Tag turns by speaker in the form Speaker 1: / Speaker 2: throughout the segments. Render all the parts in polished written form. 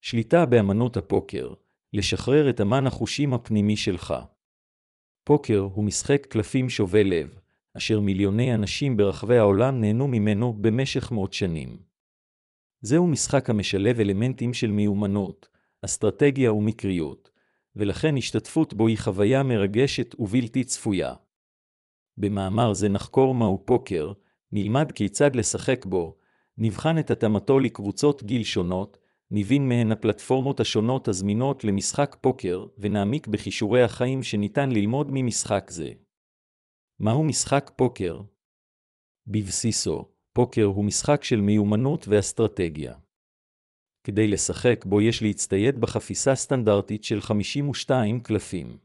Speaker 1: שליטה באמנות הפוקר, לשחרר את אמן החושים הפנימי שלך. פוקר הוא משחק קלפים שובה לב, אשר מיליוני אנשים ברחבי העולם נהנו ממנו במשך מאות שנים. זהו משחק המשלב אלמנטים של מיומנות, אסטרטגיה ומקריות, ולכן השתתפות בו היא חוויה מרגשת ובלתי צפויה. במאמר זה נחקור מהו פוקר, נלמד כיצד לשחק בו, נבחן את התאמתו לקבוצות גיל שונות, נבין מהן הפלטפורמות השונות הזמינות למשחק פוקר, ונעמיק בכישורי החיים שניתן ללמוד ממשחק זה. מהו משחק פוקר? בבסיסו, פוקר הוא משחק של מיומנות ואסטרטגיה. כדי לשחק בו יש להצטייד בחפיסה סטנדרטית של 52 קלפים.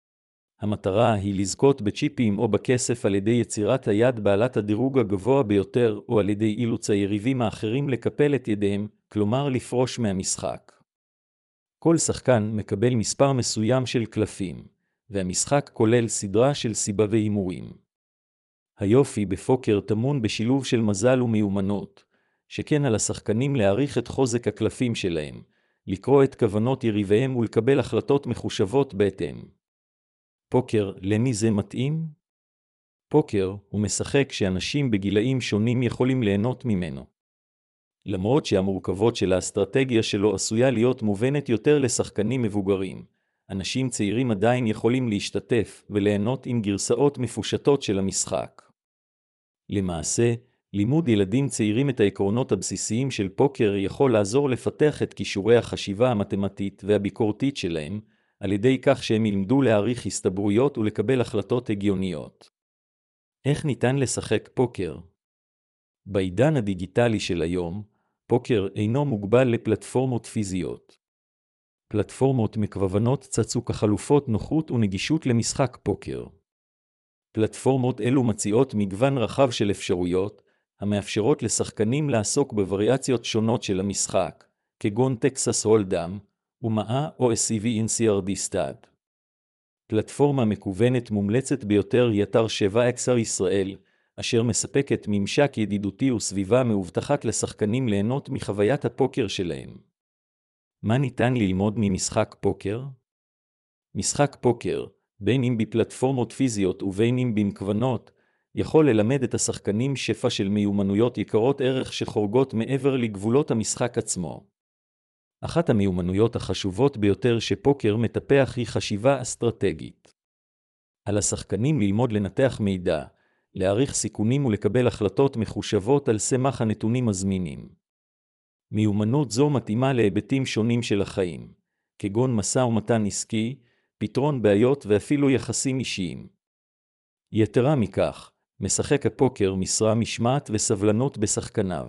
Speaker 1: המטרה היא לזכות בצ'יפים או בכסף על ידי יצירת היד בעלת הדירוג הגבוה ביותר או על ידי אילוץ היריבים האחרים לקפל את ידיהם, כלומר לפרוש מהמשחק. כל שחקן מקבל מספר מסוים של קלפים, והמשחק כולל סדרה של סיבבי הימורים. היופי בפוקר טמון בשילוב של מזל ומיומנות, שכן על השחקנים להעריך את חוזק הקלפים שלהם, לקרוא את כוונות יריביהם ולקבל החלטות מחושבות בהתאם. פוקר, למי זה מתאים? פוקר הוא משחק שאנשים בגילאים שונים יכולים ליהנות ממנו. למרות שהמורכבות של האסטרטגיה שלו עשויה להיות מובנת יותר לשחקנים מבוגרים, אנשים צעירים עדיין יכולים להשתתף וליהנות עם גרסאות מפושטות של המשחק. למעשה, לימוד ילדים צעירים את העקרונות הבסיסיים של פוקר יכול לעזור לפתח את כישורי החשיבה המתמטית והביקורתית שלהם, על ידי כך שהם ילמדו להעריך הסתברויות ולקבל החלטות הגיוניות. איך ניתן לשחק פוקר? בעידן הדיגיטלי של היום, פוקר אינו מוגבל לפלטפורמות פיזיות. פלטפורמות מקוונות צצו כחלופות נוחות ונגישות למשחק פוקר. פלטפורמות אלו מציעות מגוון רחב של אפשרויות, המאפשרות לשחקנים לעסוק בווריאציות שונות של המשחק, כגון טקסס הולדם, ומאה או SCV NCRD-STAD. פלטפורמה מקוונת מומלצת ביותר היא אתר 7XR ישראל, אשר מספקת ממשק ידידותי וסביבה מאובטחת לשחקנים ליהנות מחוויית הפוקר שלהם. מה ניתן ללמוד ממשחק פוקר? משחק פוקר, בין אם בפלטפורמות פיזיות ובין אם במכוונות, יכול ללמד את השחקנים שפע של מיומנויות יקרות ערך שחורגות מעבר לגבולות המשחק עצמו. אחת המיומנויות החשובות ביותר שפוקר מטפח היא חשיבה אסטרטגית. על השחקנים ללמוד לנתח מידע, להעריך סיכונים ולקבל החלטות מחושבות על סמך הנתונים הזמינים. מיומנות זו מתאימה להיבטים שונים של החיים, כגון משא ומתן עסקי, פתרון בעיות ואפילו יחסים אישיים. יתרה מכך, משחק הפוקר משרה משמעת וסבלנות בשחקניו.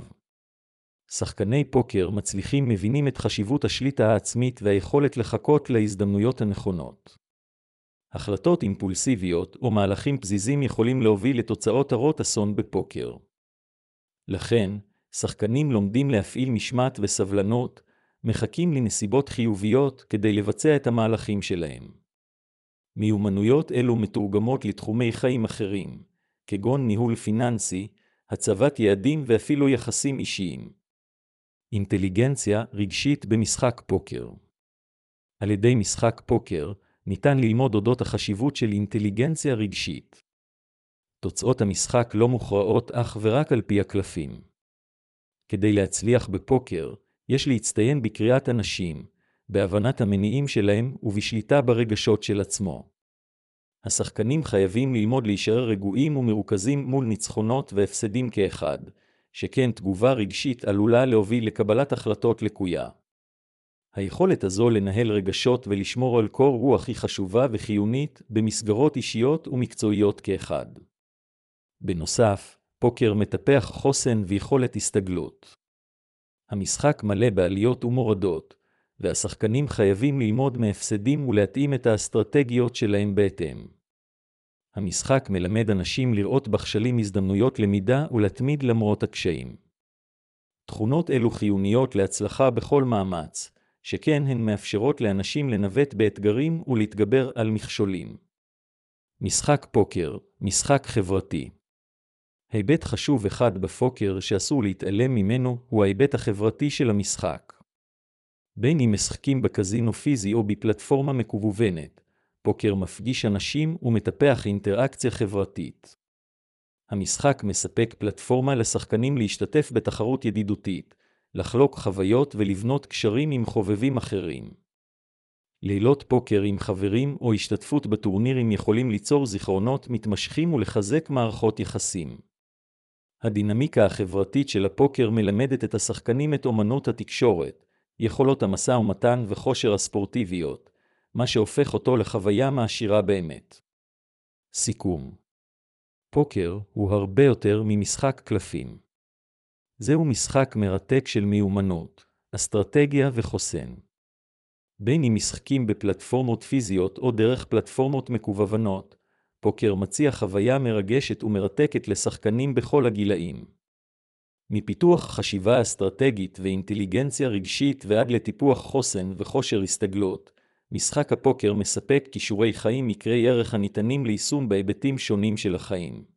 Speaker 1: שחקני פוקר מצליחים מבינים את חשיבות השליטה העצמית והיכולת לחכות להזדמנויות הנכונות. החלטות אימפולסיביות או מהלכים פזיזים יכולים להוביל לתוצאות הרות אסון בפוקר. לכן, שחקנים לומדים להפעיל משמעת וסבלנות, מחכים לנסיבות חיוביות כדי לבצע את המהלכים שלהם. מיומנויות אלו מתורגמות לתחומי חיים אחרים, כגון ניהול פיננסי, הצבת יעדים ואפילו יחסים אישיים. אינטליגנציה רגשית במשחק פוקר. על ידי משחק פוקר, ניתן ללמוד אודות החשיבות של אינטליגנציה רגשית. תוצאות המשחק לא מוכרעות אך ורק על פי הקלפים. כדי להצליח בפוקר, יש להצטיין בקריאת אנשים, בהבנת המניעים שלהם ובשליטה ברגשות של עצמו. השחקנים חייבים ללמוד להישאר רגועים ומרוכזים מול ניצחונות והפסדים כאחד, שכן תגובה רגשית עלולה להוביל לקבלת החלטות לקויה. היכולת הזו לנהל רגשות ולשמור על קור רוח היא חשובה וחיונית במסגרות אישיות ומקצועיות כאחד. בנוסף, פוקר מטפח חוסן ויכולת הסתגלות. המשחק מלא בעליות ומורדות, והשחקנים חייבים ללמוד מהפסדים ולהתאים את האסטרטגיות שלהם בהתאם. המשחק מלמד אנשים לראות בכשלים הזדמנויות למידה ולהתמיד למרות הקשיים. תכונות אלו חיוניות להצלחה בכל מאמץ, שכן הן מאפשרות לאנשים לנווט באתגרים ולהתגבר על מכשולים. משחק פוקר, משחק חברתי. היבט חשוב אחד בפוקר שאסור להתעלם ממנו הוא ההיבט החברתי של המשחק. בין אם משחקים בקזינו פיזי או בפלטפורמה מקוונת, פוקר מפגיש אנשים ומטפח אינטראקציה חברתית. המשחק מספק פלטפורמה לשחקנים להשתתף בתחרות ידידותית, לחלוק חוויות ולבנות קשרים עם חובבים אחרים. לילות פוקר עם חברים או השתתפות בטורנירים יכולים ליצור זיכרונות מתמשכים ולחזק מערכות יחסים. הדינמיקה החברתית של הפוקר מלמדת את השחקנים את אומנות התקשורת, יכולות המשא ומתן וכושר הספורטיביות, מה שהופך אותו לחוויה מעשירה באמת. סיכום. פוקר הוא הרבה יותר ממשחק קלפים. זהו משחק מרתק של מיומנות, אסטרטגיה וחוסן. בין אם משחקים בפלטפורמות פיזיות או דרך פלטפורמות מקוונות, פוקר מציע חוויה מרגשת ומרתקת לשחקנים בכל הגילאים. מפיתוח חשיבה אסטרטגית ואינטליגנציה רגשית ועד לטיפוח חוסן וכושר הסתגלות, משחק הפוקר מספק כישורי חיים מקרי ערך הניתנים ליישום בהיבטים שונים של החיים.